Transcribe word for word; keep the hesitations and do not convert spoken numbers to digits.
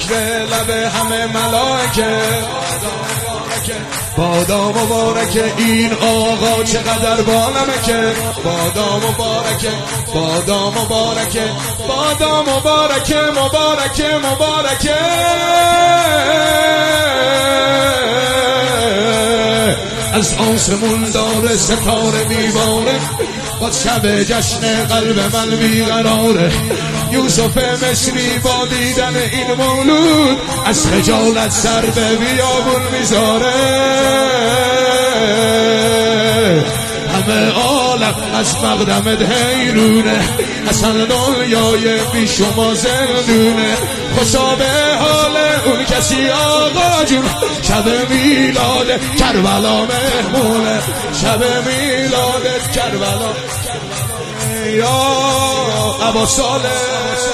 ذکر لب همه ملائکه بادا مبارکه این آقا چقدر بانمکه بادا مبارکه بادا مبارکه بادا مبارکه مبارکه مبارکه از آسمون داره ستاره میباره با شب جشن قلب من بیقراره یوسف مصری با دیدن این مولود از خجالت سر به بیابون میذاره همه عالم از مقدمت حیرونه اصلا دنیای بی شما زندونه خوشا به حال اون کسی آقا جون شب میلاد کربلا مهمونه شب میلاد کربلا یا ابا صالح